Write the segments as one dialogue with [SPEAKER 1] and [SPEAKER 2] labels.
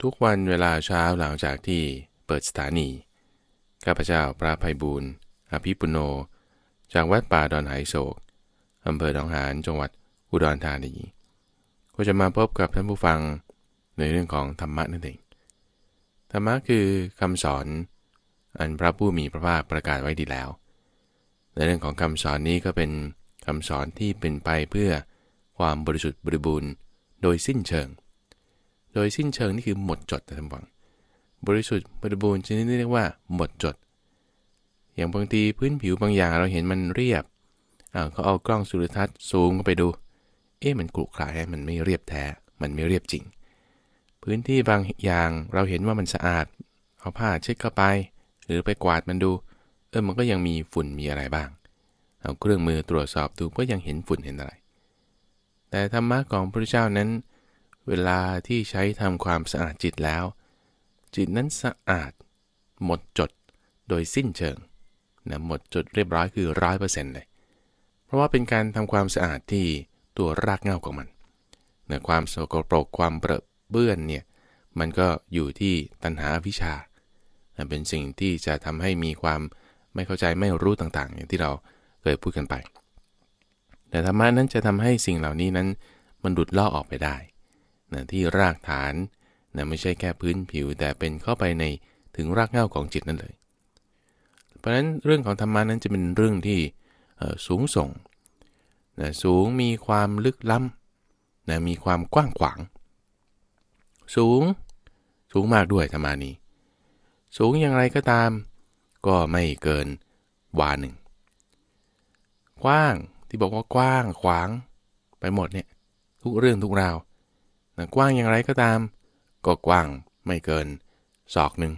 [SPEAKER 1] ทุกวันเวลาเช้าหลังจากที่เปิดสถานีข้าพเจ้าพระไพบูลย์อภิปุโนจากวัดป่าดอนไหโศกอำเภอหนองหานจังหวัดอุดรธานีก็จะมาพบกับท่านผู้ฟังในเรื่องของธรรมะนั่นเองธรรมะคือคำสอนอันพระผู้มีพระภาคประกาศไว้ดีแล้วในเรื่องของคำสอนนี้ก็เป็นคำสอนที่เป็นไปเพื่อความบริสุทธิ์บริบูรณ์โดยสิ้นเชิงนี่คือหมดจดนะท่านฟังบริสุทธิ์บริบูรณ์ชนิดนี้เรียกว่าหมดจดอย่างบางทีพื้นผิวบางอย่างเราเห็นมันเรียบเขาเอากล้องจุลทรรศน์ซูมเข้าไปดูมันขรุขระมันไม่เรียบแท้มันไม่เรียบจริงพื้นที่บางอย่างเราเห็นว่ามันสะอาดเอาผ้าเช็ดเข้าไปหรือไปกวาดมันดูมันก็ยังมีฝุ่นมีอะไรบ้างเอาเครื่องมือตรวจสอบดูก็ยังเห็นฝุ่นเห็นอะไรแต่ธรรมะของพระพุทธเจ้านั้นเวลาที่ใช้ทำความสะอาดจิตแล้วจิตนั้นสะอาดหมดจดโดยสิ้นเชิงนะหมดจดเรียบร้อยคือ 100% เลยเพราะว่าเป็นการทำความสะอาดที่ตัวรากเหง้าของมันนะความสกปรกความเปรอะเปื้อนเนี่ยมันก็อยู่ที่ตัณหาอวิชชานะเป็นสิ่งที่จะทำให้มีความไม่เข้าใจไม่รู้ต่างๆอย่างที่เราเคยพูดกันไปแต่ธรรมะนั้นจะทำให้สิ่งเหล่านี้นั้นมันหลุดลอกออกไปได้นะที่รากฐานนะไม่ใช่แค่พื้นผิวแต่เป็นเข้าไปในถึงรากเหง้าของจิตนั่นเลยเพราะฉะนั้นเรื่องของธรรมะนั้นจะเป็นเรื่องที่สูงส่งนะสูงมีความลึกล้ำนะมีความกว้างขวางสูงมากด้วยธรรมานี้สูงอย่างไรก็ตามก็ไม่เกินวาหนึ่งกว้างที่บอกว่ากว้างขวางไปหมดเนี่ยทุกเรื่องทุกราวนะกว้างอย่างไรก็ตามก็กว้างไม่เกินศอกหนึ่ง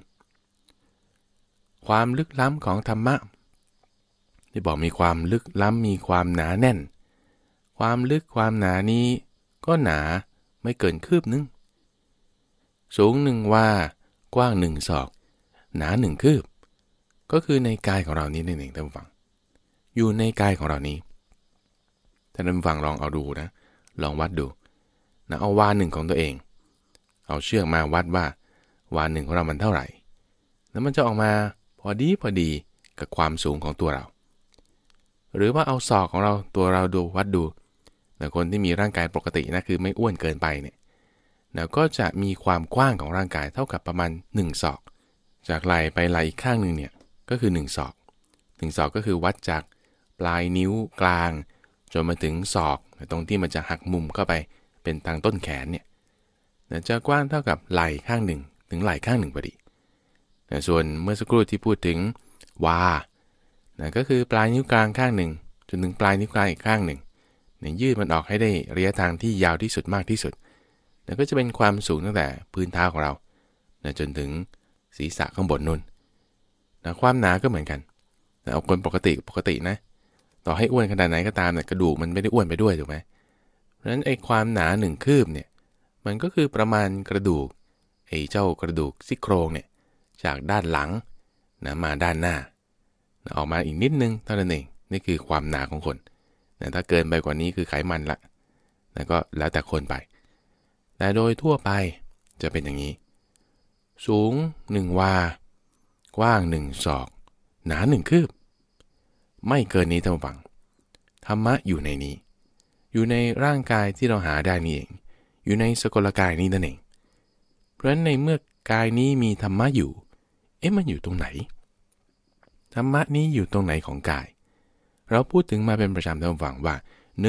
[SPEAKER 1] ความลึกล้ำของธรรมะที่บอกมีความลึกล้ำมีความหนาแน่นความลึกความหนานี้ก็หนาไม่เกินคืบนึงสูงหนึ่งว่ากว้างหนึ่งศอกหนาหนึ่งคืบก็คือในกายของเรานี้นั่นเองท่านผู้ฟังอยู่ในกายของเรานี้ท่านผู้ฟังลองเอาดูนะลองวัดดูนะเอาวาหนึ่งของตัวเองเอาเชือกมาวัดว่าวาหนึ่งของเรามันเท่าไหร่แล้วมันจะออกมาพอดีกับความสูงของตัวเราหรือว่าเอาศอกของเราตัวเราดูวัดดูนะคนที่มีร่างกายปกตินะคือไม่อ้วนเกินไปเนี่ยนะก็จะมีความกว้างของร่างกายเท่ากับประมาณ1ศอกจากไหล่ไปไหล่อีกข้างนึงเนี่ยก็คือ1ศอก1ศอกก็คือวัดจากปลายนิ้วกลางจนมาถึงศอกตรงที่มันจะหักมุมเข้าไปเป็นทางต้นแขนเนี่ยจะกว้างเท่ากับไหล่ข้างหนึ่งถึงไหล่ข้างหนึ่งพอดีส่วนเมื่อสักครู่ที่พูดถึงวาก็คือปลายนิ้วกลางข้างหนึ่งจนถึงปลายนิ้วกลางอีกข้างหนึ่งยืดมันออกให้ได้ระยะทางที่ยาวที่สุดมากที่สุดก็จะเป็นความสูงตั้งแต่พื้นเท้าของเราจนถึงศีรษะข้างบนนู่นความหนาก็เหมือนกันเอาคนปกตินะต่อให้อ้วนขนาดไหนก็ตามกระดูกมันไม่ได้อ้วนไปด้วยถูกไหมเพราะฉะนั้นไอ้ความหนา1คืบเนี่ยมันก็คือประมาณกระดูกเจ้ากระดูกซี่โครงเนี่ยจากด้านหลังมาด้านหน้าออกมาอีกนิดนึงเท่านั้นเองนี่คือความหนาของคนถ้าเกินไปกว่านี้คือไขมันละก็แล้วแต่คนไปแต่โดยทั่วไปจะเป็นอย่างนี้สูง1วากว้าง1ศอกหนา1คืบไม่เกินนี้ท่านผู้ฟังธรรมะอยู่ในนี้อยู่ในร่างกายที่เราหาได้นี่เองอยู่ในสกลกายนี้นั่นเองเพราะฉะนั้นในเมื่อกายนี้มีธรรมะอยู่มันอยู่ตรงไหนธรรมะนี้อยู่ตรงไหนของกายเราพูดถึงมาเป็นประจำท่านผู้ฟังว่า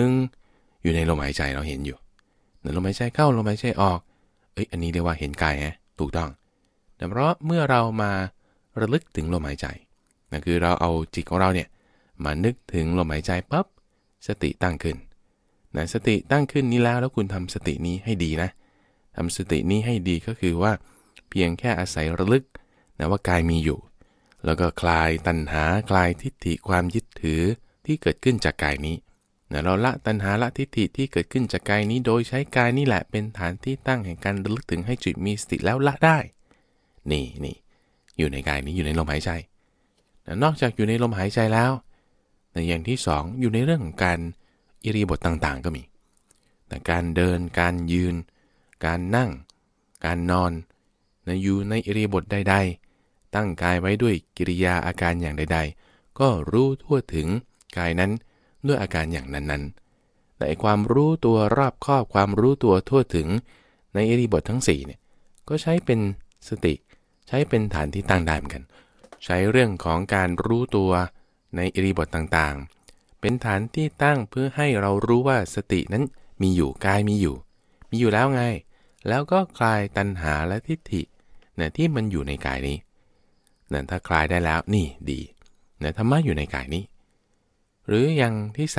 [SPEAKER 1] 1อยู่ในลมหายใจเราเห็นอยู่ลมหายใจเข้าลมหายใจออกอันนี้เรียกว่าเห็นกายถูกต้องแต่เพราะเมื่อเรามาระลึกถึงลมหายใจนั่นคือเราเอาจิตของเราเนี่ยมานึกถึงลมหายใจปั๊บสติตั้งขึ้นสติตั้งขึ้นนี้แล้วคุณทำสตินี้ให้ดีนะทำสตินี้ให้ดีก็คือว่าเพียงแค่อาศัยระลึกว่ากายมีอยู่แล้วก็คลายตัณหาคลายทิฏฐิความยึดถือที่เกิดขึ้นจากกายนี้เราละตัณหาละทิฏฐิที่เกิดขึ้นจากกายนี้โดยใช้กายนี่แหละเป็นฐานที่ตั้งแห่งการระลึกถึงให้จิตมีสติแล้วละได้นี่อยู่ในกายนี้อยู่ในลมหายใจนอกจากอยู่ในลมหายใจแล้วอย่างที่2อยู่ในเรื่องของการอิริยาบถต่างๆก็มีการเดินการยืนการนั่งการนอนอยู่ในอิริยาบถใดๆตั้งกายไว้ด้วยกิริยาอาการอย่างใดๆก็รู้ทั่วถึงกายนั้นด้วยอาการอย่างนั้นๆแต่ความรู้ตัวรอบคอบความรู้ตัวทั่วถึงในอิริยาบถทั้ง4เนี่ยก็ใช้เป็นสติใช้เป็นฐานที่ตั้งได้เหมือนกันใช้เรื่องของการรู้ตัวในอิริยาบถต่างๆเป็นฐานที่ตั้งเพื่อให้เรารู้ว่าสตินั้นมีอยู่กายมีอยู่แล้วไงแล้วก็คลายตัณหาและทิฏฐินะที่มันอยู่ในกายนี้นะถ้าคลายได้แล้วนี่ดีนะธรรมะอยู่ในกายนี้หรืออย่างที่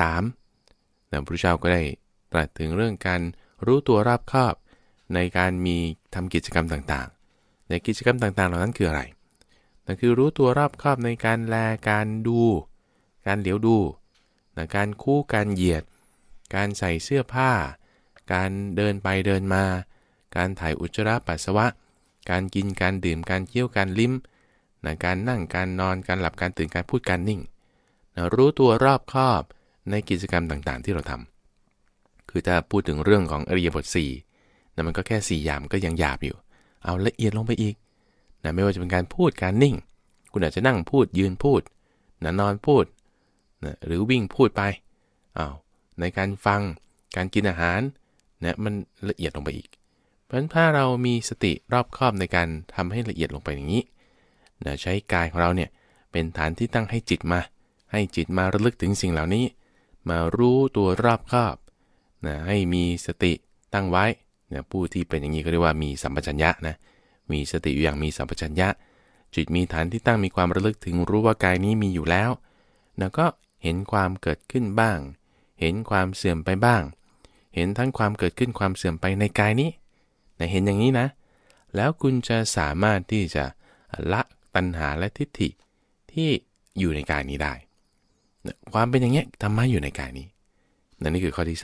[SPEAKER 1] 3นะพระเจ้าก็ได้ตรัสถึงเรื่องการรู้ตัวรอบคอบในการมีทำกิจกรรมต่างๆในกิจกรรมต่างๆเหล่านั้นคืออะไรนั่นคือรู้ตัวรอบคอบในการแลการดูการเหลียวดูนะการคู่การเหยียดการใส่เสื้อผ้าการเดินไปเดินมาการถ่ายอุจจาระปัสสาวะการกินการดื่มการเคี้ยวการลิ้มนะการนั่งการนอนการหลับการตื่นการพูดการนิ่งนะรู้ตัวรอบคอบในกิจกรรมต่างๆที่เราทำคือถ้าพูดถึงเรื่องของอริยบท4นะมันก็แค่4อย่างก็ยังหยาบอยู่เอาละเอียดลงไปอีกนะไม่ว่าจะเป็นการพูดการนิ่งคุณอาจจะนั่งพูดยืนพูดนะนอนพูดนะหรือวิ่งพูดไปในการฟังการกินอาหารนะมันละเอียดลงไปอีกเพราะฉะนั้นถ้าเรามีสติรอบคอบในการทำให้ละเอียดลงไปอย่างนี้นะใช้กายของเราเนี่ยเป็นฐานที่ตั้งให้จิตมาระลึกถึงสิ่งเหล่านี้มารู้ตัวรอบคอบนะให้มีสติตั้งไว้นะผู้ที่เป็นอย่างนี้ก็เรียกว่ามีสัมปชัญญะนะมีสติอยู่อย่างมีสัมปชัญญะจิตมีฐานที่ตั้งมีความระลึกถึงรู้ว่ากายนี้มีอยู่แล้วแล้วก็เห็นความเกิดขึ้นบ้างเห็นความเสื่อมไปบ้างเห็นทั้งความเกิดขึ้นความเสื่อมไปในกายนี้นะเห็นอย่างนี้นะแล้วคุณจะสามารถที่จะละตัณหาและทิฏฐิที่อยู่ในกายนี้ได้นะความเป็นอย่างเงี้ยธรรมะอยู่ในกายนี้นี่คือข้อที่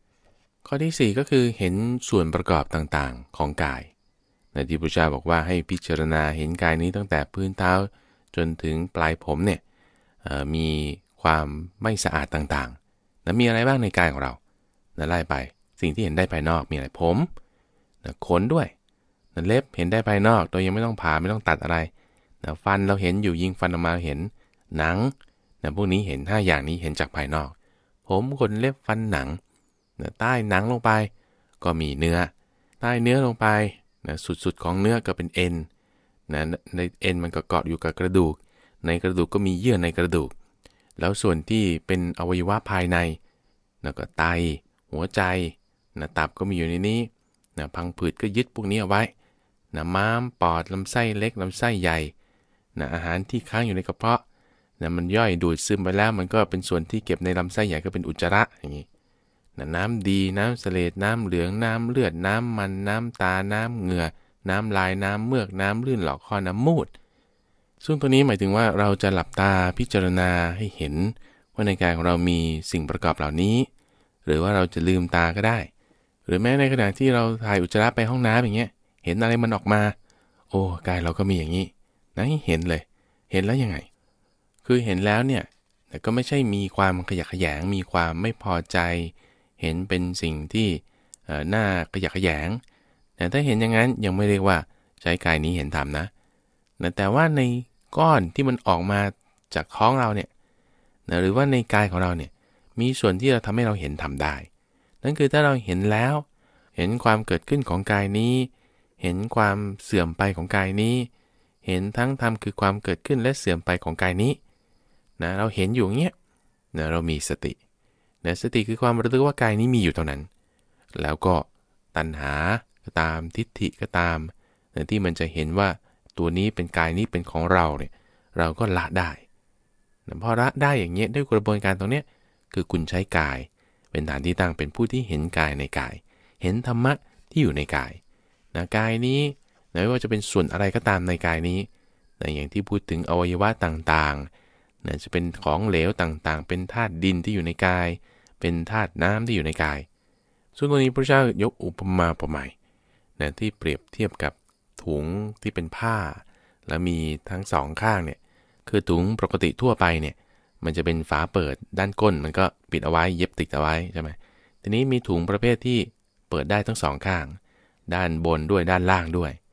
[SPEAKER 1] 3ข้อที่4ก็คือเห็นส่วนประกอบต่างๆของกายนะที่พระเจ้าบอกว่าให้พิจารณาเห็นกายนี้ตั้งแต่พื้นเท้าจนถึงปลายผมเนี่ยมีความไม่สะอาดต่างๆนะมีอะไรบ้างในกายของเรานะไล่ไปสิ่งที่เห็นได้ภายนอกมีอะไรผมนะขนด้วยนะเล็บเห็นได้ภายนอกโดยยังไม่ต้องผ่าไม่ต้องตัดอะไรนะฟันเราเห็นอยู่ยิงฟันออกมาเห็นหนังนะพวกนี้เห็น5อย่างนี้เห็นจากภายนอกผมขนเล็บฟันหนังนะใต้หนังลงไปก็มีเนื้อใต้เนื้อลงไปนะสุดๆของเนื้อก็เป็นเอ็นนะในเอ็นมันก็เกาะอยู่กับกระดูกในกระดูกก็มีเยื่อในกระดูกแล้วส่วนที่เป็นอวัยวะภายในนะก็ไตหัวใจนะตับก็มีอยู่ในนี้นะพังผืดก็ยึดพวกนี้เอาไว้นะม้ามปอดลำไส้เล็กลำไส้ใหญ่นะอาหารที่ค้างอยู่ในกระเพาะนะมันย่อยดูดซึมไปแล้วมันก็เป็นส่วนที่เก็บในลำไส้ใหญ่ก็เป็นอุจจาระอย่างนี้นะน้ำดีน้ำเสลดน้ำเหลืองน้ำเลือดน้ำมันน้ำตาน้ำเหงื่อน้ำลายน้ำเมือกน้ำลื่นหลอกคอน้ำมูดซึ่งตัวนี้หมายถึงว่าเราจะหลับตาพิจารณาให้เห็นว่าในกายของเรามีสิ่งประกอบเหล่านี้หรือว่าเราจะลืมตาก็ได้หรือแม้ในขณะที่เราถ่ายอุจจาระไปห้องน้ำอย่างเงี้ยเห็นอะไรมันออกมาโอ้กายเราก็มีอย่างนี้นะเห็นเลยเห็นแล้วยังไงคือเห็นแล้วเนี่ยแต่ก็ไม่ใช่มีความขยะแขยงมีความไม่พอใจเห็นเป็นสิ่งที่น่าขยะแขยงแต่ถ้าเห็นอย่างนั้นยังไม่เรียกว่าใช้กายนี้เห็นธรรมนะแต่ว่าในก้อนที่มันออกมาจากท้องเราเนี่ยหรือว่าในกายของเราเนี่ยมีส่วนที่เราทำให้เราเห็นธรรมได้นั่นคือถ้าเราเห็นแล้วเห็นความเกิดขึ้นของกายนี้เห็นความเสื่อมไปของกายนี้เห็นทั้งธรรมคือความเกิดขึ้นและเสื่อมไปของกายนี้นะเราเห็นอยู่เงี้ยนะเรามีสตินะสติคือความระลึกว่ากายนี้มีอยู่เท่านั้นแล้วก็ตัณหาก็ตามทิฏฐิก็ตามนะที่มันจะเห็นว่าตัวนี้เป็นกายนี้เป็นของเราเนี่ยเราก็ละได้นะพอละได้อย่างเงี้ยด้วยกระบวนการตรงเนี้ยคือคุณใช้กายเป็นฐานที่ตั้งเป็นผู้ที่เห็นกายในกายเห็นธรรมะที่อยู่ในกายนะกายนี้ไม่ว่าจะเป็นส่วนอะไรก็ตามในกายนี้นะอย่างที่พูดถึงอวัยวะต่างๆนะจะเป็นของเหลวต่างๆเป็นธาตุดินที่อยู่ในกายเป็นธาตุน้ำที่อยู่ในกายส่วนตัวนี้พระเจ้ายกอุปมาอุปไมยนะที่เปรียบเทียบกับถุงที่เป็นผ้าแล้วมีทั้งสองข้างเนี่ยคือถุงปกติทั่วไปเนี่ยมันจะเป็นฝาเปิดด้านก้นมันก็ปิดเอาไว้เย็บติดเอาไว้ใช่ไหมทีนี้มีถุงประเภทที่เปิดได้ทั้งสองข้างด้านบนด้วยด้านล่างด้วย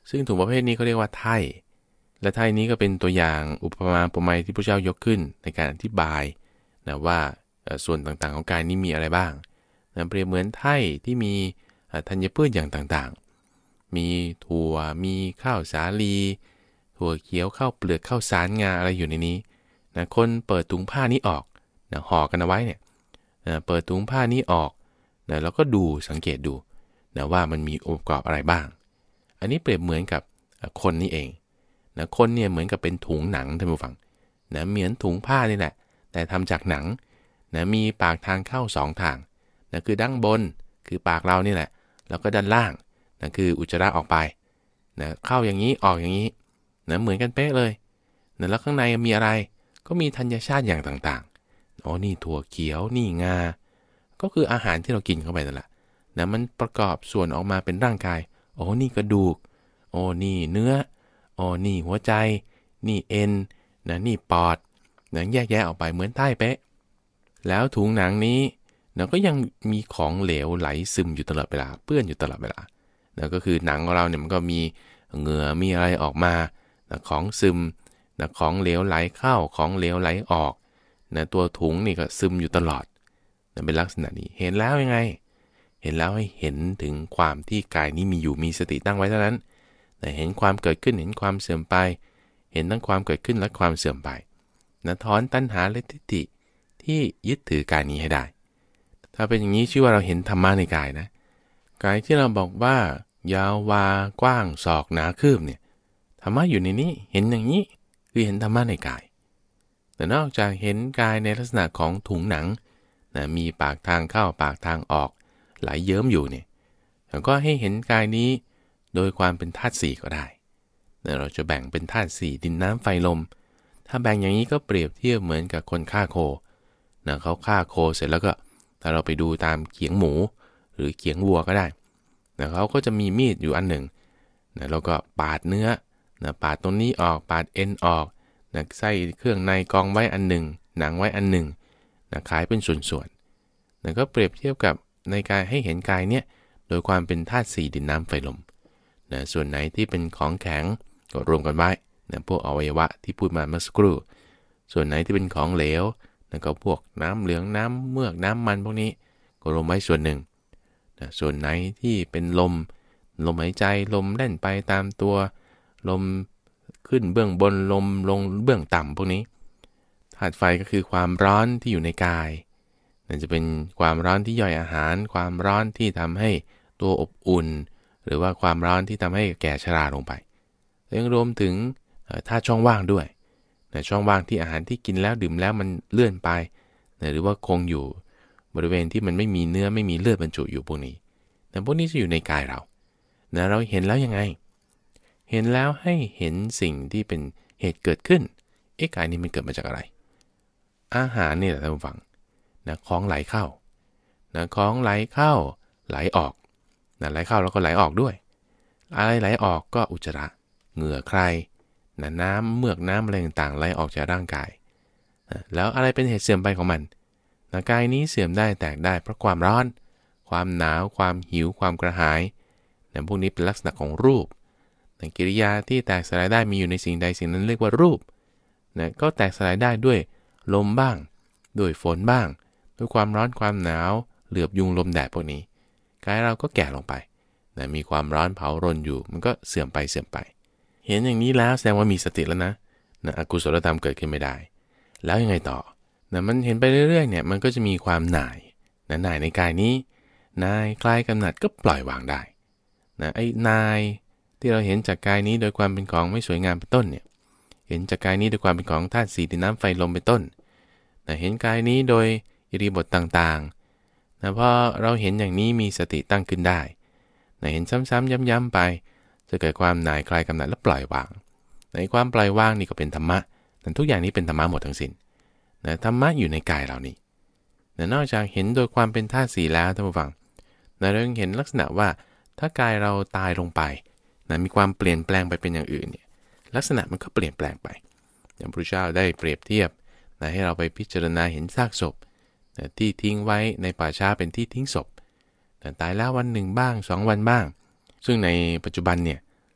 [SPEAKER 1] ซึ่งถุงประเภทนี้เขาเรียกว่าไถ่และไถ่นี้ก็เป็นตัวอย่างอุปมาอุปไมยที่พระเจ้ายกขึ้นในการอธิบายนะว่าส่วนต่างๆของกายนี้มีอะไรบ้างนะเปรียบเหมือนไถ่ที่มีธัญพืชอย่างต่างๆมีถั่วมีข้าวสาลีถั่วเขียวข้าวเปลือกข้าวสารงาอะไรอยู่ในนี้นะคนเปิดถุงผ้านี้ออกนะห่อกันเอาไว้เนี่ยนะเปิดถุงผ้านี้ออกนะแล้วก็ดูสังเกตดูนะว่ามันมีองค์ประกอบอะไรบ้างอันนี้เปรียบเหมือนกับคนนี่เองนะคนเนี่ยเหมือนกับเป็นถุงหนังท่านผู้ฟังนะเหมือนถุงผ้านี่แหละแต่ทำจากหนังนะมีปากทางเข้า2ทางนะคือด้านบนคือปากเรานี่แหละแล้วก็ด้านล่างนะคืออุจจาระออกไปนะเข้าอย่างนี้ออกอย่างนี้นะเหมือนกันเป๊ะเลยนะแล้วข้างในมีอะไรก็มีธัญชาติอย่างต่างๆอ๋อนี่ถั่วเขียวนี่งาก็คืออาหารที่เรากินเข้าไปนั่นแหละนะมันประกอบส่วนออกมาเป็นร่างกายโอ้นี่กระดูกโอ้นี่เนื้อโอ้นี่หัวใจนี่เอ็นนะนี่ปอดนะแยกแยะออกไปเหมือนใต้เป๊ะแล้วถุงหนังนี้นะก็ยังมีของเหลวไหลซึมอยู่ตลอดเวลาเปื้อนอยู่ตลอดเวลานะก็คือหนังของเราเนี่ยมันก็มีเหงื่อมีอะไรออกมานะของซึมนะของเหลวไหลเข้าของเหลวไหลออกนะตัวถุงนี่ก็ซึมอยู่ตลอดนะเป็นลักษณะนี้เห็นแล้วยังไงเห็นแล้วให้เห็นถึงความที่กายนี้มีอยู่มีสติตั้งไว้เท่านั้นนะเห็นความเกิดขึ้นเห็นความเสื่อมไปเห็นทั้งความเกิดขึ้นและความเสื่อมไปนะถอนตัณหาและทิฏฐิที่ยึดถือกายนี้ให้ได้ถ้าเป็นอย่างนี้ชื่อว่าเราเห็นธรรมะในกายนะกายที่เราบอกว่ายาววากว้างศอกหนาคืบเนี่ยธรรมะอยู่ในนี้เห็นอย่างนี้คือเห็นธรรมะในกายแต่นอกจากเห็นกายในลักษณะของถุงหนังนะมีปากทางเข้าปากทางออกไหลเยิ้มอยู่เนี่ยแล้วก็ให้เห็นกายนี้โดยความเป็นธาตุ4ก็ได้นะเราจะแบ่งเป็นธาตุ4ดินน้ำไฟลมถ้าแบ่งอย่างนี้ก็เปรียบเทียบเหมือนกับคนฆ่าโคนะเขาฆ่าโคเสร็จแล้วก็ถ้าเราไปดูตามเขียงหมูหรือเขียงวัวก็ได้นะเขาก็จะมีมีดอยู่อันหนึ่งนะแล้วก็ปาดเนื้อนะปาดตรงนี้ออกปาดเอ็นออกนะใส่เครื่องในกองไว้อันหนึ่งหนังไว้อันหนึ่งนะขายเป็นส่วนๆนะก็เปรียบเทียบกับในกายให้เห็นกายเนี่ยโดยความเป็นธาตุ4ดินน้ำไฟลมนะส่วนไหนที่เป็นของแข็งก็รวมกันไว้นะพวกอวัยวะที่พูดมาเมื่อสักครู่ส่วนไหนที่เป็นของเหลวนะก็พวกน้ำเหลืองน้ำเมือกน้ำมันพวกนี้ก็รวมไว้ส่วนหนึ่งนะส่วนไหนที่เป็นลมหายใจลมแล่นไปตามตัวลมขึ้นเบื้องบนลมลงเบื้องต่ำพวกนี้ธาตุไฟก็คือความร้อนที่อยู่ในกายนั่นจะเป็นความร้อนที่ย่อยอาหารความร้อนที่ทำให้ตัวอบอุ่นหรือว่าความร้อนที่ทำให้แก่ชราลงไปยังรวมถึงธาตุช่องว่างด้วยนะช่องว่างที่อาหารที่กินแล้วดื่มแล้วมันเลื่อนไปนะหรือว่าคงอยู่บริเวณที่มันไม่มีเนื้อไม่มีเลือดบรรจุอยู่พวกนี้นะพวกนี้จะอยู่ในกายเรานะเราเห็นแล้วยังไงเห็นแล้วให้เห็นสิ่งที่เป็นเหตุเกิดขึ้นกายนี้มันเกิดมาจากอะไรอาหารนี่แหละท่านผู้ฟังนะของไหลเข้านะของไหลเข้าไหลออกนะไหลเข้าแล้วก็ไหลออกด้วยอะไรไหลออกก็อุจจาระเหงื่อใครนะน้ำเมือกน้ำอะไรต่างๆไหลออกจากร่างกายนะแล้วอะไรเป็นเหตุเสื่อมไปของมันนะกายนี้เสื่อมได้แตกได้เพราะความร้อนความหนาวความหิวความกระหายนะพวกนี้เป็นลักษณะของรูปนะกิริยาที่แตกสลายได้มีอยู่ในสิ่งใดสิ่งนั้นเรียกว่ารูปนะก็แตกสลายได้ด้วยลมบ้างด้วยฝนบ้างด้วยความร้อนความหนาวเหลือบยุงลมแดดพวกนี้กายเราก็แก่ลงไปนะมีความร้อนเผารนอยู่มันก็เสื่อมไปเห็นอย่างนี้แล้วแสดงว่ามีสติแล้วนะอกุศลธรรมเกิดขึ้นไม่ได้แล้วยังไงต่อนะมันเห็นไปเรื่อยๆเนี่ยมันก็จะมีความหน่ายนะหน่ายในกายนี้นายคลายกำหนัดก็ปล่อยวางได้นะไอ้นายที่เราเห็นจากกายนี้โดยความเป็นของไม่สวยงามเป็นต้นเนี่ยเห็นจากกายนี้โดยความเป็นของธาตุ4ดินน้ำไฟลมเป็นต้นนะเห็นกายนี้โดยอิริยาบถต่างๆนะพอเราเห็นอย่างนี้มีสติตั้งขึ้นได้นะเห็นซ้ำๆย้ำๆไปจะเกิดความหน่ายคลายกำหนัดและปล่อยวางในความปล่อยวางนี่ก็เป็นธรรมะแต่ทุกอย่างนี้เป็นธรรมะหมดทั้งสิ้นนะธรรมะอยู่ในกายเรานี่นะนอกจากเห็นโดยความเป็นธาตุ4แล้วท่านผู้ฟังนะเรายังเห็นลักษณะว่าถ้ากายเราตายลงไปนะมีความเปลี่ยนแปลงไปเป็นอย่างอื่นเนี่ยลักษณะมันก็เปลี่ยนแปลงไปอย่างพระเจ้าได้เปรียบเทียบนะให้เราไปพิจารณาเห็นซากศพนะที่ทิ้งไว้ในป่าช้าเป็นที่ทิ้งศพนะตายแล้ววันหนึ่งบ้าง2วันบ้างซึ่งในปัจจุบันเนี่ย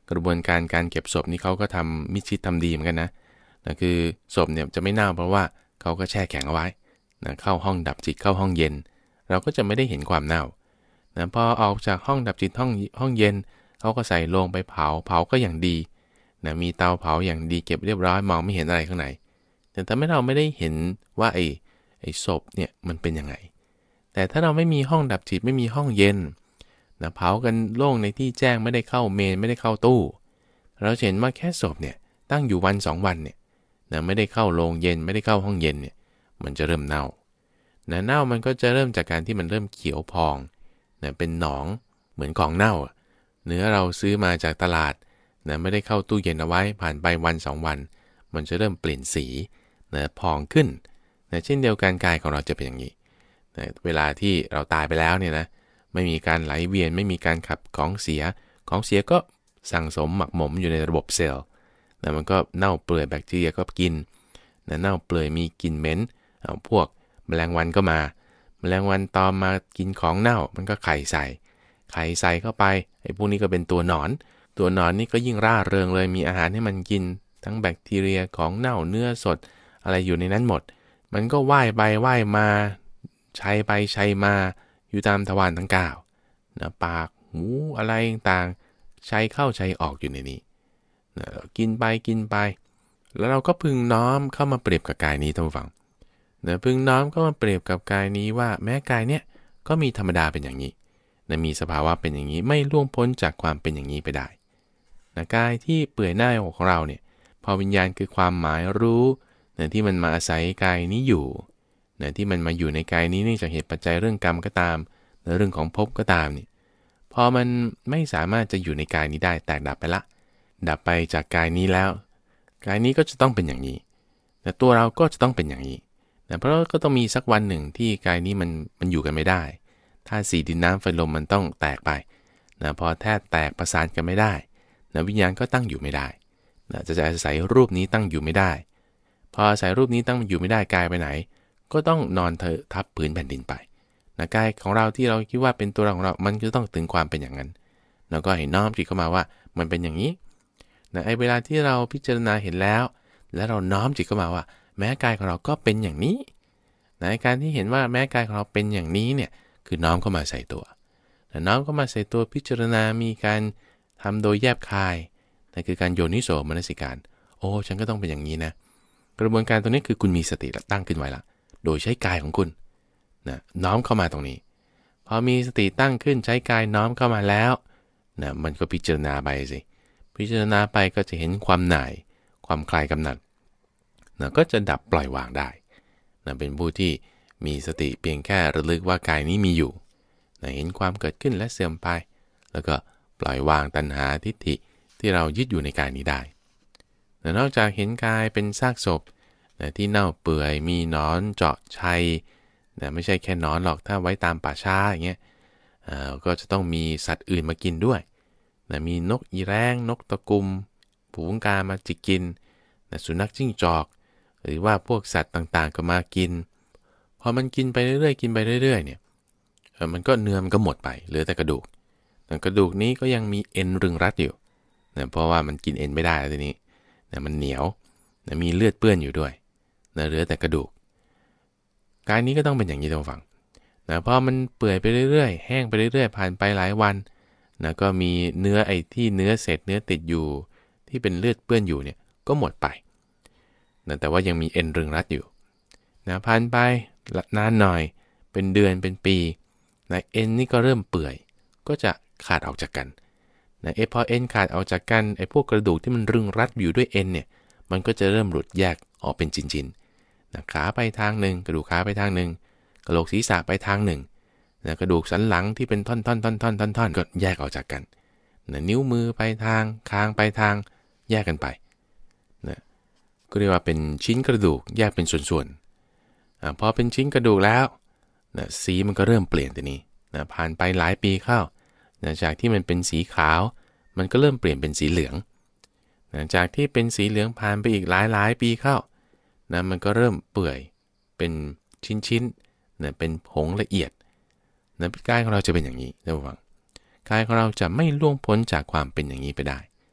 [SPEAKER 1] กระบวนการการเก็บศพนี่เขาก็ทำมิดชิดทำดีเหมือนกันนะคือศพเนี่ยจะไม่เน่าเพราะว่าเขาก็แช่แข็งเอาไว้เข้าห้องดับจิตเข้าห้องเย็นเราก็จะไม่ได้เห็นความเน่าพอออกจากห้องดับจิตห้องเย็นเขาก็ใส่โลงไปเผาก็อย่างดีมีเตาเผาอย่างดีเก็บเรียบร้อยมองไม่เห็นอะไรข้างในแต่ถ้าเราไม่ได้เห็นว่าไอ้ศพเนี่ยมันเป็นยังไงแต่ถ้าเราไม่มีห้องดับจิตไม่มีห้องเย็นเผากันโล่งในที่แจ้งไม่ได้เข้าเมนไม่ได้เข้าตู้เราเห็นว่าแค่ศพเนี่ยตั้งอยู่วัน2วันเนี่ยไม่ได้เข้าโรงเย็นไม่ได้เข้าห้องเย็นเนี่ยมันจะเริ่มเน่าเน่ามันก็จะเริ่มจากการที่มันเริ่มเขียวพองเป็นหนองเหมือนของเน่าเนื้อเราซื้อมาจากตลาดไม่ได้เข้าตู้เย็นเอาไว้ผ่านไปวัน2วันมันจะเริ่มเปลี่ยนสีพองขึ้นเช่นเดียวกันกายของเราจะเป็นอย่างนี้เวลาที่เราตายไปแล้วเนี่ยนะไม่มีการไหลเวียนไม่มีการขับของเสียก็สั่งสมหมักหมมอยู่ในระบบเซลล์มันก็เน่าเปื่อยแบคทีเรียก็กินเน่าเปื่อยมีกลิ่นเหม็นพวกแมลงวันก็มาแมลงวันตอมมากินของเน่ามันก็ไข่ใส่เข้าไปไอ้พวกนี้ก็เป็นตัวหนอนนี่ก็ยิ่งร่าเริงเลยมีอาหารให้มันกินทั้งแบคทีเรียของเน่าเนื้อสดอะไรอยู่ในนั้นหมดมันก็ว่ายไปว่ายมาใช้ไปใช้มาอยู่ตามทวารทั้ง9ปากหูอะไรต่างใช้เข้าใช้ออกอยู่ในนี้กินไปแล้วเราก็พึงน้อมเข้ามาเปรียบกับกายนี้ท่านผู้ฟังพึงน้อมเข้ามาเปรียบกับกายนี้ว่าแม้กายเนี่ยก็มีธรรมดาเป็นอย่างนี้มีสภาวะเป็นอย่างนี้ไม่ล่วงพ้นจากความเป็นอย่างนี้ไปได้กายที่เปื่อยเน่าของเราเนี่ยพอวิญญาณคือความหมายรู้ที่มันมาอาศัยกายนี้อยู่ที่มันมาอยู่ในกายนี้เนื่องจากเหตุปัจจัยเรื่องกรรมก็ตามเรื่องของภพก็ตามนี่พอมันไม่สามารถจะอยู่ในกายนี้ได้แตกดับไปละดับไปจากกายนี้แล้วกายนี้ก็จะต้องเป็นอย่างนี้แต่ตัวเราก็จะต้องเป็นอย่างนี้เพราะก็ต้องมีสักวันหนึ่งที่กายนี้มันอยู่กันไม่ได้ถ้า4ดินน้ำไฟลมมันต้องแตกไปพอแทบแตกประสานกันไม่ได้วิญญาณก็ตั้งอยู่ไม่ได้จะอาศัยรูปนี้ตั้งอยู่ไม่ได้พออาศัยรูปนี้ตั้งอยู่ไม่ได้กายไปไหนก็ต้องนอนทับผืนแผ่นดินไปกายของเราที่เราคิดว่าเป็นตัวเราของเรามันก็ต้องถึงความเป็นอย่างนั้นแล้วก็ให้น้อมจิตเข้ามาว่ามันเป็นอย่างนี้ไอ้เวลาที่เราพิจารณาเห็นแล้วเราน้อมจิตเข้ามาว่าแม้กายของเราก็เป็นอย่างนี้ในการที่เห็นว่าแม้กายของเราเป็นอย่างนี้เนี่ยคือน้อมเข้ามาใส่ตัวน้อมเข้ามาใส่ตัวพิจารณามีการทำโดยแยบคายนั่นคือการโยนิโสมนสิการโอ้ฉันก็ต้องเป็นอย่างนี้นะกระบวนการตรงนี้คือคุณมีสติตั้งขึ้นไว้ละโดยใช้กายของคุณน้อมเข้ามาตรงนี้พอมีสติตั้งขึ้นใช้กายน้อมเข้ามาแล้วมันก็พิจารณาไปสิพิจารณาไปก็จะเห็นความหน่ายความคลายกำหนัดก็จะดับปล่อยวางได้เป็นผู้ที่มีสติเพียงแค่ระลึกว่ากายนี้มีอยู่เห็นความเกิดขึ้นและเสื่อมไปแล้วก็ปล่อยวางตัณหาทิฏฐิที่เรายึดอยู่ในกายนี้ได้นอกจากเห็นกายเป็นซากศพที่เน่าเปื่อยมีหนอนเจาะชัยไม่ใช่แค่หนอนหรอกถ้าไว้ตามป่าช้าอย่างเงี้ยก็จะต้องมีสัตว์อื่นมากินด้วยมีนกอีแร้งนกตะกุมฝูงกามาจิกกินสุนัขจิ้งจอกหรือว่าพวกสัตว์ต่างๆก็มากินพอมันกินไปเรื่อยๆกินไปเรื่อยๆเนี่ยมันก็เนื้อมันก็หมดไปเหลือแต่กระดูกแต่กระดูกนี้ก็ยังมีเอ็นรึงรัดอยู่เพราะว่ามันกินเอ็นไม่ได้แล้วทีนี้มันเหนียวมีเลือดเปื้อนอยู่ด้วยเหลือแต่กระดูกกายนี้ก็ต้องเป็นอย่างนี้ท่านฟังพอมันเปื่อยไปเรื่อยๆแห้งไปเรื่อยๆผ่านไปหลายวันก็มีเนื้อเนื้อเศษเนื้อติดอยู่ที่เป็นเลือดเปื้อนอยู่เนี่ยก็หมดไปแต่ว่ายังมีเอ็นรึงรัดอยู่ผ่านไปนานหน่อยเป็นเดือนเป็นปีเอ็นนี่ก็เริ่มเปื่อยก็จะขาดออกจากกันพอเอ็นขาดออกจากกันพวกกระดูกที่มันรึงรัดอยู่ด้วยเอ็นเนี่ยมันก็จะเริ่มหลุดแยกออกเป็นชิ้นๆขาไปทางหนึ่งกระดูกขาไปทางหนึ่งกระโหลกศีรษะไปทางหนึ่งกระดูกสันหลังที่เป็นท่อนๆก็แยกออกจากกันนิ้วมือไปทางคางไปทางแยกกันไปก็เรียกว่าเป็นชิ้นกระดูกแยกเป็นส่วนๆพอเป็นชิ้นกระดูกแล้วสีมันก็เริ่มเปลี่ยนทีนี้ผ่านไปหลายปีเข้าจากที่มันเป็นสีขาวมันก็เริ่มเปลี่ยนเป็นสีเหลืองจากที่เป็นสีเหลืองผ่านไปอีกหลายปีเข้ามันก็เริ่มเปื่อยเป็นชิ้นเป็นผงละเอียดกายของเราจะเป็นอย่างนี้ท่านผู้ฟังกายของเราจะไม่ล่วงพ้นจากความเป็นอย่างนี้ไปได้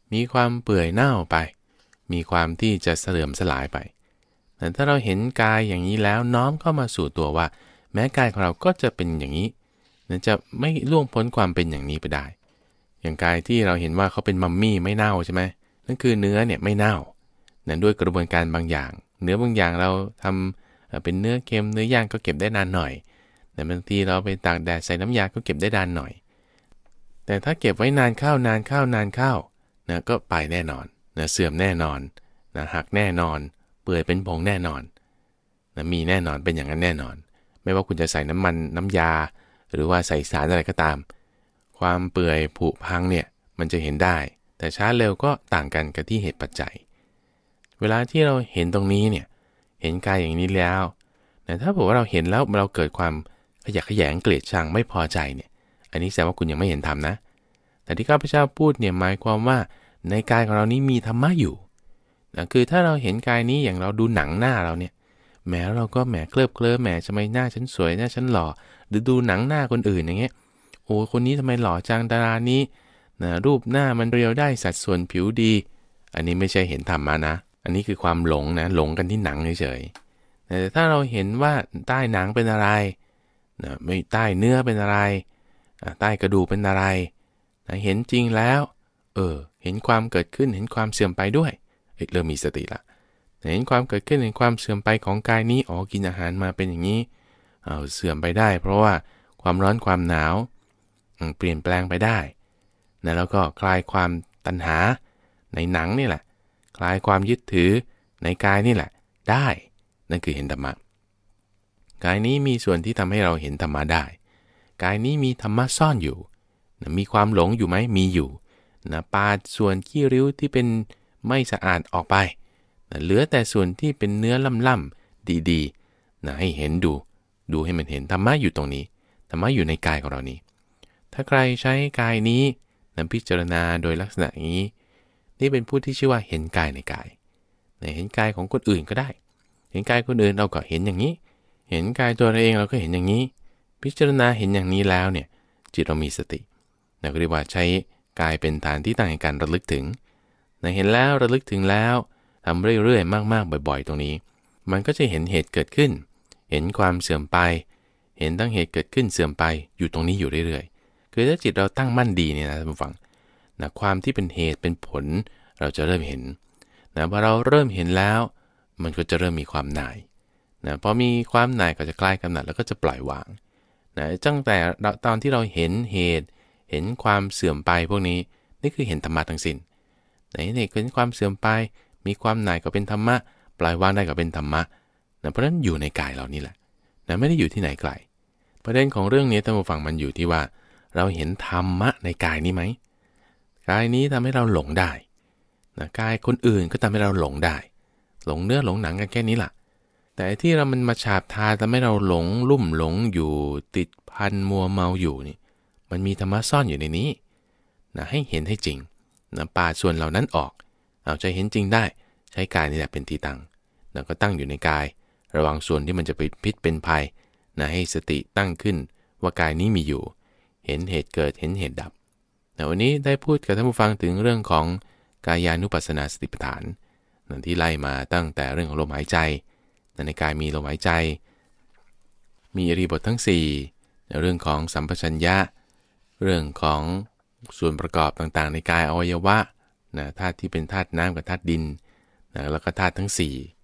[SPEAKER 1] มีความเปื่อยเน่าไปมีความที่จะเสื่อมสลายไปแต่ถ้าเราเห็นกายอย่างนี้แล้วน้อมเข้ามาสู่ตัวว่าแม้กายของเราก็จะเป็นอย่างนี้นั่นจะไม่ล่วงพ้นความเป็นอย่างนี้ไปได้อย่างกายที่เราเห็นว่าเขาเป็นมัมมี่ไม่เน่าใช่ไหมนั่นคือเนื้อเนี่ยไม่เน่านั่นด้วยกระบวนการบางอย่างเนื้อบางอย่างเราทำเป็นเนื้อเค็มเนื้อย่างก็เก็บได้นานหน่อยแต่บางทีเราไปตากแดดใส่น้ำยาก็เก็บได้นานหน่อยแต่ถ้าเก็บไว้นานเข้านานเข้านานเข้านะก็ไปแน่นอนนะเสื่อมแน่นอนนะหักแน่นอนเปื่อยเป็นผงแน่นอนนะมีแน่นอนเป็นอย่างนั้นแน่นอนไม่ว่าคุณจะใส่น้ำมันน้ำยาหรือว่าใส่สารอะไรก็ตามความเปื่อยผุพังเนี่ยมันจะเห็นได้แต่ช้าเร็วก็ต่างกันกับที่เหตุปัจจัยเวลาที่เราเห็นตรงนี้เนี่ยเห็นกายอย่างนี้แล้วแต่ถ้าบอกว่าเราเห็นแล้วเราเกิดความขยะแขยงเกลียดชังไม่พอใจเนี่ยอันนี้แสดงว่าคุณยังไม่เห็นธรรมนะแต่ที่ข้าพเจ้าพูดเนี่ยหมายความว่าในกายของเรานี้มีธรรมะอยู่นะคือถ้าเราเห็นกายนี้อย่างเราดูหนังหน้าเราเนี่ยแหมเราก็แหมเคลิบเคลิ้มแหมทำไมหน้าฉันสวยหน้าฉันหล่อหรือดูหนังหน้าคนอื่นอย่างเงี้ยโอ้คนนี้ทำไมหล่อจังดารานี้นะรูปหน้ามันเรียวได้สัดส่วนผิวดีอันนี้ไม่ใช่เห็นธรรมะนะอันนี้คือความหลงนะหลงกันที่หนังเฉยๆแต่ถ้าเราเห็นว่าใต้หนังเป็นอะไรนะไม่ใต้เนื้อเป็นอะไรใต้กระดูกเป็นอะไรนะเห็นจริงแล้วเห็นความเกิดขึ้นเห็นความเสื่อมไปด้วยเริ่มมีสติละเห็นความเกิดขึ้นเห็นความเสื่อมไปของกายนี้กินอาหารมาเป็นอย่างนี้เสื่อมไปได้เพราะว่าความร้อนความหนาวเปลี่ยนแปลงไปได้นะแล้วก็คลายความตัณหาในหนังนี่แหละคลายความยึดถือในกายนี่แหละได้นั่นคือเห็นธรรมะกายนี้มีส่วนที่ทำให้เราเห็นธรรมะได้กายนี้มีธรรมะซ่อนอยู่นะมีความหลงอยู่ไหมมีอยู่นะปาดส่วนขี้ริ้วที่เป็นไม่สะอาดออกไปนะเหลือแต่ส่วนที่เป็นเนื้อล่ำๆดีๆนะให้เห็นดูให้มันเห็นธรรมะอยู่ตรงนี้ธรรมะอยู่ในกายของเรานี้ถ้าใครใช้กายนี้นะพิจารณาโดยลักษณะนี้นี่เป็นผู้ที่ชื่อว่าเห็นกายในกายนะเห็นกายของคนอื่นก็ได้เห็นกายคนอื่นเราก็เห็นอย่างนี้เห็นกายตัวเราเองเราก็เห็นอย่างนี้พิจารณาเห็นอย่างนี้แล้วเนี่ยจิตเรามีสตินะก็เรียกว่าใช้กายเป็นฐานที่ตั้งในการระลึกถึงนะเห็นแล้วระลึกถึงแล้วทำเรื่อยๆมากๆบ่อยๆตรงนี้มันก็จะเห็นเหตุเกิดขึ้นเห็นความเสื่อมไปเห็นตั้งเหตุเกิดขึ้นเสื่อมไปอยู่ตรงนี้อยู่เรื่อยๆคือถ้าจิตเราตั้งมั่นดีเนี่ยนะท่านผู้ฟังนะความที่เป็นเหตุเป็นผลเราจะเริ่มเห็นนะพอเราเริ่มเห็นแล้วมันก็จะเริ่มมีความหน่ายนะพอมีความหน่ายก็จะคลายกำหนัดแล้วก็จะปล่อยวางนะตั้งแต่ตอนที่เราเห็นเหตุเห็นความเสื่อมไปพวกนี้นี่คือเห็นธรรมะทั้งสิ้นไหนเห็นความเสื่อมไปมีความหน่ายก็เป็นธรรมะปล่อยวางได้ก็เป็นธรรมะนะเพราะฉะนั้นอยู่ในกายเรานี่แหละนะไม่ได้อยู่ที่ไหนไกลประเด็นของเรื่องนี้ท่านผู้ฟังมันอยู่ที่ว่าเราเห็นธรรมะในกายนี้ไหมกายนี้ทำให้เราหลงได้นะกายคนอื่นก็ทำให้เราหลงได้หลงเนื้อหลงหนังกันแค่นี้ล่ะแต่ที่เรามันมาฉาบทาทำให้เราหลงลุ่มหลงอยู่ติดพันมัวเมาอยู่นี่มันมีธรรมะซ่อนอยู่ในนี้นะให้เห็นให้จริงนะปาดส่วนเหล่านั้นออกเอาใจเห็นจริงได้ใช้กายนี่แหละเป็นที่ตั้งนะก็ตั้งอยู่ในกายระวังส่วนที่มันจะเป็นพิษเป็นภัยนะให้สติตั้งขึ้นว่ากายนี้มีอยู่เห็นเหตุเกิดเห็นเหตุดับนะวันนี้ได้พูดกับท่านผู้ฟังถึงเรื่องของกายานุปัสสนาสติปัฏฐานนะที่ไล่มาตั้งแต่เรื่องของลมหายใจในกายมีลมหายใจมีอิริยาบถทั้ง4ในเรื่องของสัมปชัญญะเรื่องของส่วนประกอบต่างๆในกายอวัยวะนะธาตุที่เป็นธาตุน้ำกับธาตุดินนะแล้วก็ธาตุทั้ง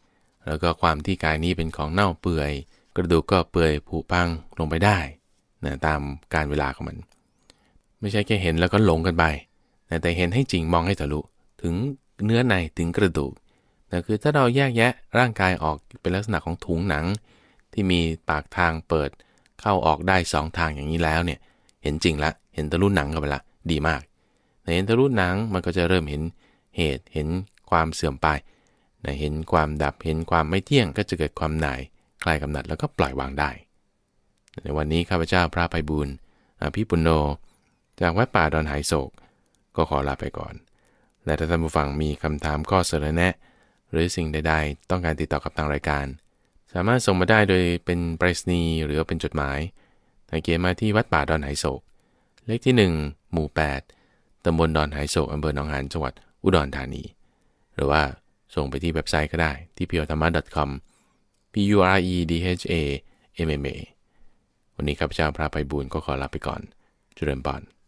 [SPEAKER 1] 4แล้วก็ความที่กายนี้เป็นของเน่าเปื่อยกระดูกก็เปื่อยผุพังลงไปได้นะตามกาลเวลาของมันไม่ใช่แค่เห็นแล้วก็หลงกันไปนะแต่เห็นให้จริงมองให้ทะลุถึงเนื้อในถึงกระดูกนะคือถ้าเราแยกแยะร่างกายออกเป็นลักษณะของถุงหนังที่มีปากทางเปิดเข้าออกได้2ทางอย่างนี้แล้วเนี่ยเห็นจริงละเห็นทะลุหนังกันไปละดีมากในเห็นทะลุหนังมันก็จะเริ่มเห็นเหตุเห็นความเสื่อมไปนะเห็นความดับเห็นความไม่เที่ยงก็จะเกิดความหน่ายคลายกำหนัดแล้วก็ปล่อยวางได้ในวันนี้ข้าพเจ้าพระไพบูลย์อภิปุณโญจากวัดป่าดอนหายโศกก็ขอลาไปก่อนและถ้าท่านผู้ฟังมีคำถามข้อเสนอแนะหรือสิ่งใดๆต้องการติดต่อกับทางรายการสามารถส่งมาได้โดยเป็นไปรษณีย์หรือเป็นจดหมายเขียนมาที่วัดป่าดอนหายโศกเลขที่1หมู่8ตำบลดอนหายโศกอำเภอหนองหานจังหวัดอุดรธานีหรือว่าส่งไปที่เว็บไซต์ก็ได้ที่ purethamma.com puredhamma วันนี้ข้าพเจ้าพระไพบูลย์ก็ขอลาไปก่อนเจริญพร